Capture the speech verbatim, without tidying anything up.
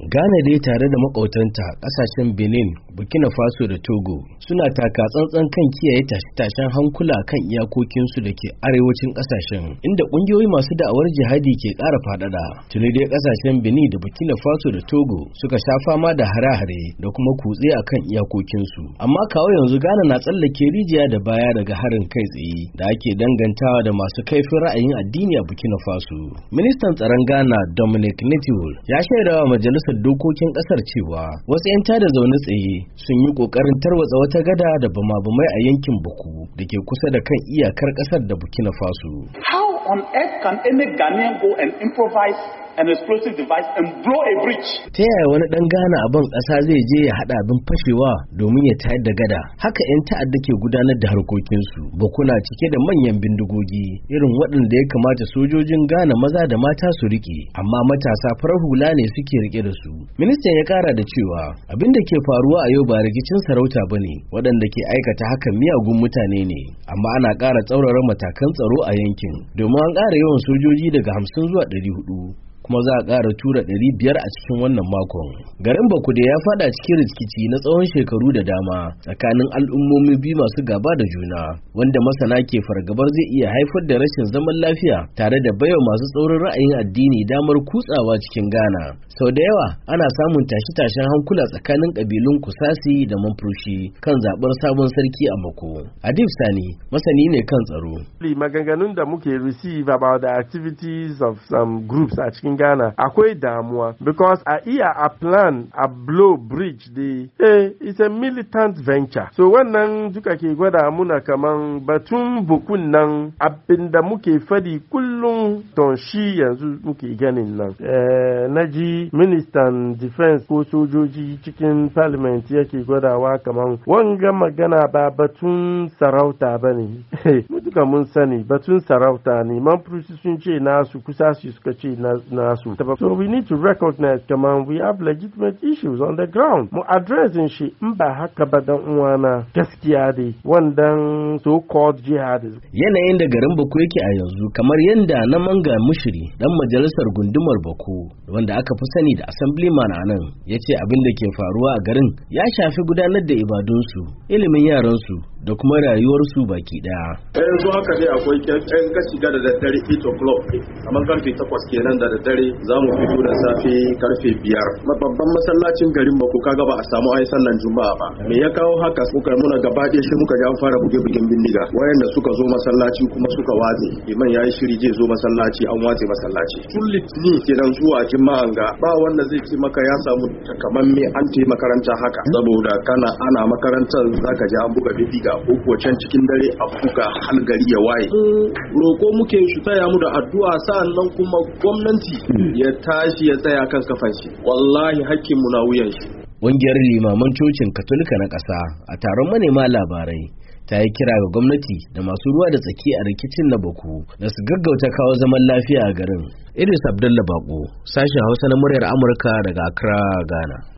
Ghana dai tare da makautanta kasashen Benin, Burkina Faso da Togo suna taka tsantsan kan kiyaye tashe-tashen hankula kan iyakokinsu da ke arewacin kasashen, inda kungiyoyi masu da'awar jihadi ke ƙara faɗaɗa. Tuni dai kasashen Benin da Burkina Faso da Togo suka sha fama da hare-hare da kuma kutse a kan iyakokinsu. Amma kawo yanzu Ghana na tsallake rijiya da baya daga harin kai tsaye da ake dangantawa da masu kaifin ra'ayin addini a Burkina Faso. Ministan tsaron Ghana Dominic Nitiwul ya shaidawa majalisar dokokin kasar cewa wasu 'yan tada zaune tsaye sun yi kokarin tarwatsa wata gada da bama-bamai a yankin Boku da ke kusa da kan iyakar kasar da Burkina Faso. How on earth can any Ghanaian go and improvise an explosive device and blow a bridge? Ta yaya wani dan Ghana a ban kasa zai je ya hada abin fashewa domin ya tayar da gada? Haka 'yan ta'adda ke gudanar da harkokinsu. Boku na cike da manyan bindigogi irin waɗanda ya kamata sojojin Ghana maza da mata su rike, amma matasa farar hula ne suke rike da su. Ministan ya kara da cewa abin da ke faruwa a yau ba rikicin sarauta bane, waɗanda ke aikata hakan miyagun mutane ne, amma ana ƙara tsaurara matakan tsaro a yankin domin an ƙara yawan sojoji daga hamsin zuwa ɗari hudu. kuma za a ƙara tura ɗari biyar a cikin wannan makon. Garin Bakude ya fada cikin rikici na tsawon shekaru da dama tsakanin al'ummomi biyu masu gaba da juna, wanda masana ke fargabar zai iya haifar da rashin zaman lafiya tare da baiwa masu tsaurin ra'ayin addini damar kutsawa cikin Ghana. Sau da yawa ana samun tashe-tashen hankula tsakanin ƙabilun Kusasi da Manfushi kan zaɓar sabon sarki a Mako. Adib Sani masani ne kan tsaro. Maganganun da muke receive about the activities of some groups a cikin Ghana akwai damuwa because a iya a plan a blow bridge the eh it's a militant venture, so wannan duka ke gwada muna kaman batun bukun nan abinda muke fadi kullum don shi yanzu muke ganin nan. eh naji ministan defense ko sojoji cikin parliament yake gwadawa kaman wanga magana ba batun sarauta bane. mu duka mun sani batun sarauta ne, Manfushi sun ce nasu, Kusasi suka ce na So we need to recognize, come on, we have legitimate issues on the ground. Mu addressing shi in ba haka ba dan uwana gaskiya dai wannan so-called jihadism. Yanayin da garin Bako yake a yanzu kamar yanda na Manga Mushiri dan majalisar gundumar Bako wanda aka fi sani da assemblyman a nan yace abin da ke faruwa a garin ya shafi gudanar da ibadunsu, ilimin yaransu da kuma rayuwarsu baki daya. Yanzu haka dai akwai ƴan gashi da daddare eight o'clock kamar karfe takwas kenan da daddare za mu fito da safe karfe biyar. Babban masallacin garin Bako kaga ba a samu ayi sallan juma'a ba. Me ya kawo haka? Muka muna gaba ɗaya shi muka ji an fara buge bugen bindiga. Wayanda suka zo masallaci kuma suka watse. Iman yayi shiri zai zo masallaci an watse masallaci. Tun litini kenan zuwa juma'an ga ba wanda zai ce maka ya samu takamamme an tayi makaranta haka. Saboda kana ana makarantar zaka ji an buga bindiga ko kuwa can cikin dare a buga har gari ya waye. Roko muke shi taya mu da addu'a sa'annan kuma gwamnati ya tashi ya tsaya kan kafan shi, wallahi hakkin mu na wuyan shi. Ƙungiyar limaman cocin Katolika na ƙasa a taron manema labarai ta yi kira ga gwamnati da masu ruwa da tsaki a rikicin na Bako da su gaggauta kawo zaman lafiya a garin. Idris Abdullah Bako, sashen Hausa na muryar Amurka daga Accra, Ghana.